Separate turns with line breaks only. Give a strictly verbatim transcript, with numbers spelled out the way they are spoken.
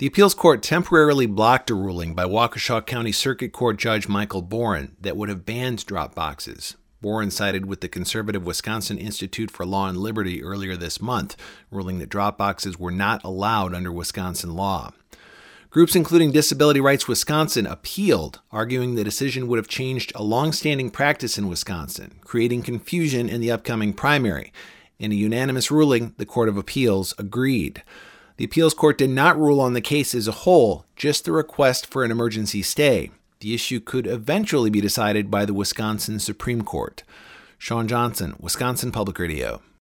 The appeals court temporarily blocked a ruling by Waukesha County Circuit Court Judge Michael Boren that would have banned drop boxes. Boren sided with the conservative Wisconsin Institute for Law and Liberty earlier this month, ruling that drop boxes were not allowed under Wisconsin law. Groups including Disability Rights Wisconsin appealed, arguing the decision would have changed a long-standing practice in Wisconsin, creating confusion in the upcoming primary. In a unanimous ruling, the Court of Appeals agreed. The appeals court did not rule on the case as a whole, just the request for an emergency stay. The issue could eventually be decided by the Wisconsin Supreme Court. Sean Johnson, Wisconsin Public Radio.